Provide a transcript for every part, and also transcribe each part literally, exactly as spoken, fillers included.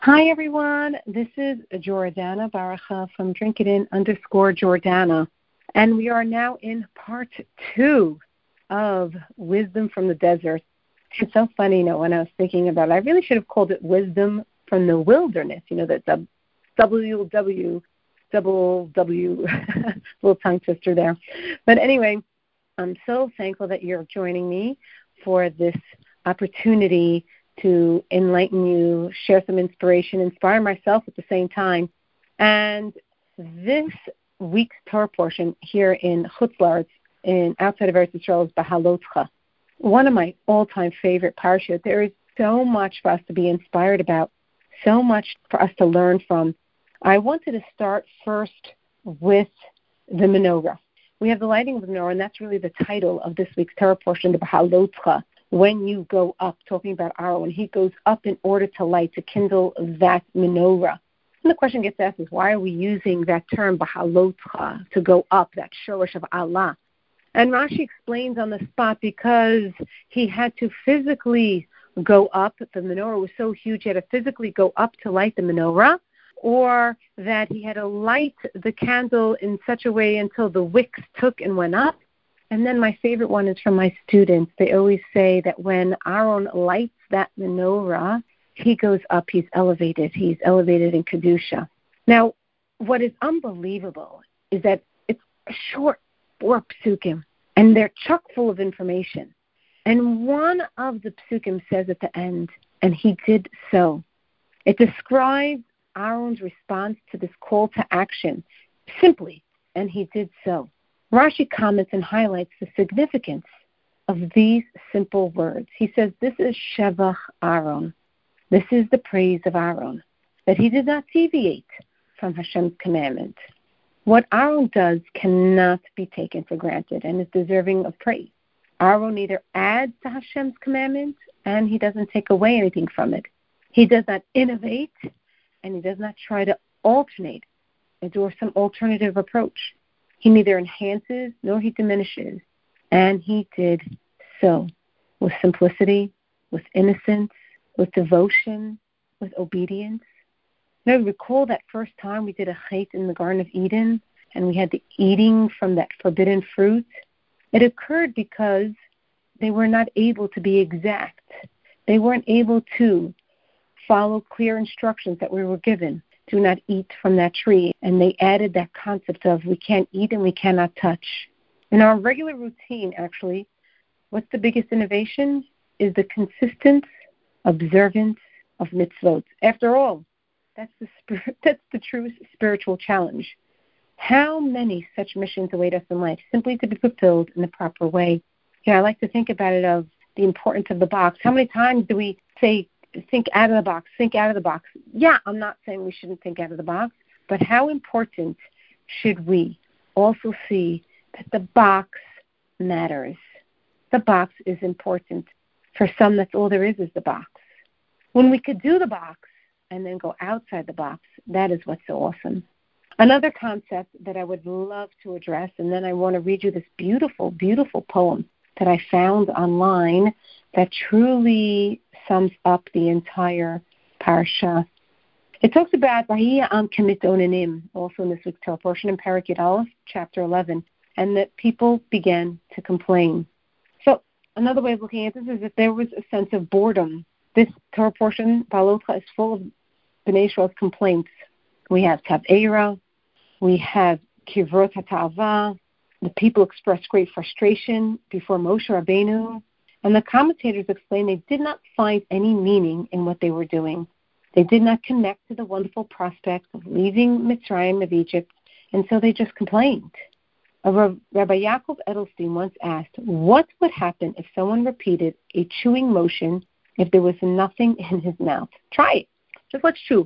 Hi, everyone. This is Jordana Baracha from Drink It In underscore Jordana. And we are now in part two of Wisdom from the Desert. It's so funny, you know, when I was thinking about it, I really should have called it Wisdom from the Wilderness. You know, that the W W, double W, little tongue twister there. But anyway, I'm so thankful that you're joining me for this opportunity to enlighten you, share some inspiration, inspire myself at the same time. And this week's Torah portion here in Chutz La'aretz, in outside of Eretz Yisrael, is Bahalotcha, one of my all-time favorite parashot. There is so much for us to be inspired about, so much for us to learn from. I wanted to start first with the menorah. We have the lighting of the menorah, and that's really the title of this week's Torah portion, the Bahalotcha. When you go up, talking about Aaron, when he goes up in order to light, to kindle that menorah. And the question gets asked is, why are we using that term, Bahalotcha, to go up, that shorosh of Allah? And Rashi explains on the spot, because he had to physically go up, the menorah was so huge, he had to physically go up to light the menorah, or that he had to light the candle in such a way until the wicks took and went up. And then my favorite one is from my students. They always say that when Aaron lights that menorah, he goes up, he's elevated. He's elevated in Kedusha. Now, what is unbelievable is that it's a short four psukim, and they're chock full of information. And one of the psukim says at the end, and he did so. It describes Aaron's response to this call to action simply, and he did so. Rashi comments and highlights the significance of these simple words. He says, this is Shevach Aaron. This is the praise of Aaron, that he did not deviate from Hashem's commandment. What Aaron does cannot be taken for granted and is deserving of praise. Aaron neither adds to Hashem's commandment, and he doesn't take away anything from it. He does not innovate, and he does not try to alternate or some alternative approach. He neither enhances nor he diminishes, and he did so with simplicity, with innocence, with devotion, with obedience. Now, recall that first time we did a chait in the Garden of Eden, and we had the eating from that forbidden fruit. It occurred because they were not able to be exact. They weren't able to follow clear instructions that we were given. Do not eat from that tree. And they added that concept of we can't eat and we cannot touch. In our regular routine, actually, what's the biggest innovation is the consistent observance of mitzvot. After all, that's the spirit, that's the true spiritual challenge. How many such missions await us in life simply to be fulfilled in the proper way? You know, I like to think about it of the importance of the box. How many times do we say, think out of the box, think out of the box? Yeah, I'm not saying we shouldn't think out of the box, but how important should we also see that the box matters? The box is important. For some, that's all there is, is the box. When we could do the box and then go outside the box, that is what's so awesome. Another concept that I would love to address, and then I want to read you this beautiful, beautiful poem that I found online that truly sums up the entire parsha. It talks about Vayhi Am Kemitonenim, also in this week's Torah portion in Perek Yud Aleph, chapter eleven, and that people began to complain. So another way of looking at this is that there was a sense of boredom. This Torah portion, Bahalotcha, is full of Bnei Yisrael's complaints. We have Taveira, we have Kivrot HaTa'ava. The people expressed great frustration before Moshe Rabbeinu, and the commentators explain they did not find any meaning in what they were doing. They did not connect to the wonderful prospect of leaving Mitzrayim of Egypt, and so they just complained. Rabbi Yaakov Edelstein once asked, what would happen if someone repeated a chewing motion if there was nothing in his mouth? Try it. Just let's chew.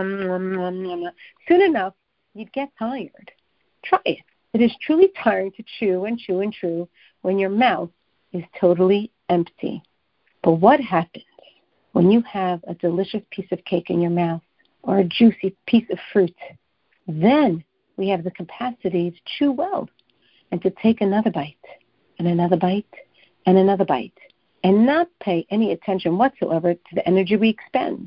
Soon enough, you'd get tired. Try it. It is truly tiring to chew and chew and chew when your mouth is totally empty. But what happens when you have a delicious piece of cake in your mouth or a juicy piece of fruit? Then we have the capacity to chew well and to take another bite and another bite and another bite and not pay any attention whatsoever to the energy we expend.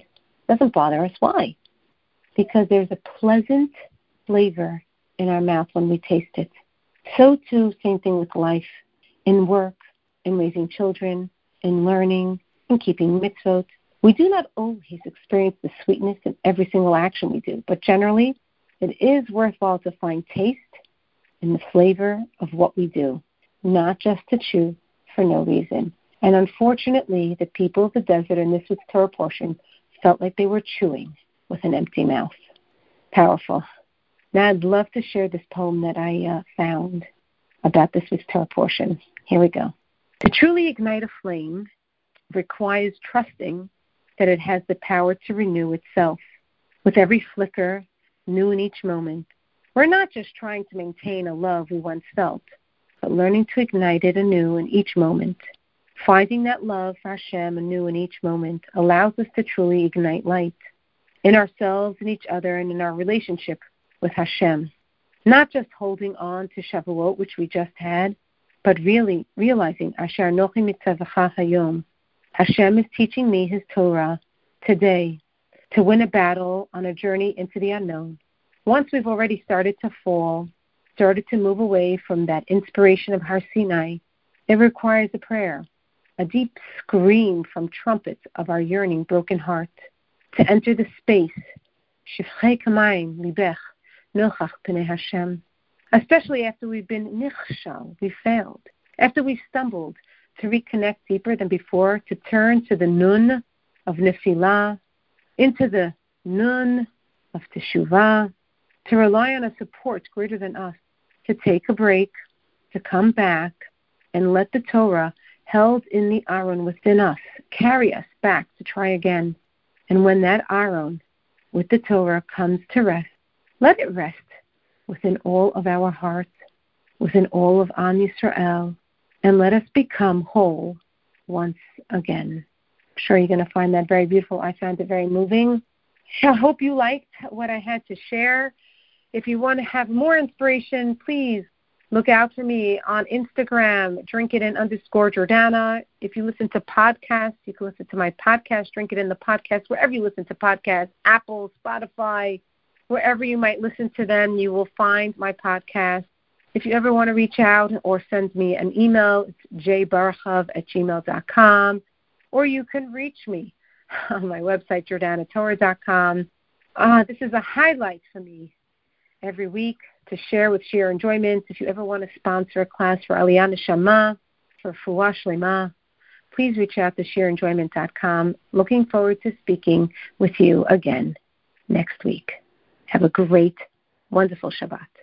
doesn't bother us. Why? Because there's a pleasant flavor in our mouth when we taste it. So too, same thing with life, in work, in raising children, in learning, in keeping mitzvot. We do not always experience the sweetness in every single action we do, but generally, it is worthwhile to find taste in the flavor of what we do, not just to chew for no reason. And unfortunately, the people of the desert in this week's Torah portion felt like they were chewing with an empty mouth. Powerful. Now I'd love to share this poem that I uh, found about this week's Torah portion. Here we go. To truly ignite a flame requires trusting that it has the power to renew itself. With every flicker, new in each moment, we're not just trying to maintain a love we once felt, but learning to ignite it anew in each moment. Finding that love for Hashem anew in each moment allows us to truly ignite light in ourselves, in each other, and in our relationship with Hashem. Not just holding on to Shavuot, which we just had, but really realizing Asher Anochi Mitzavecha Hayom. Hashem is teaching me His Torah today to win a battle on a journey into the unknown. Once we've already started to fall, started to move away from that inspiration of Har Sinai, it requires a prayer, a deep scream from trumpets of our yearning, broken heart, to enter the space, Shifchei Kamayim Libech Milchach Pnei Hashem, especially after we've been nichshal, we failed, after we've stumbled, to reconnect deeper than before, to turn to the nun of nefilah, into the nun of teshuvah, to rely on a support greater than us, to take a break, to come back, and let the Torah held in the Aron within us carry us back to try again. And when that Aron with the Torah comes to rest, let it rest within all of our hearts, within all of Am Yisrael, and let us become whole once again. I'm sure you're going to find that very beautiful. I found it very moving. I hope you liked what I had to share. If you want to have more inspiration, please look out for me on Instagram, Drink It In underscore Jordana. If you listen to podcasts, you can listen to my podcast, Drink It In the podcast, wherever you listen to podcasts, Apple, Spotify, wherever you might listen to them, you will find my podcast. If you ever want to reach out or send me an email, it's j barachav at gmail dot com, or you can reach me on my website, jordana torah dot com. Uh, this is a highlight for me every week to share with Shir Enjoyment. If you ever want to sponsor a class for Aliyah Neshama, for Fuah Shlema, please reach out to shir enjoyment dot com. Looking forward to speaking with you again next week. Have a great, wonderful Shabbat.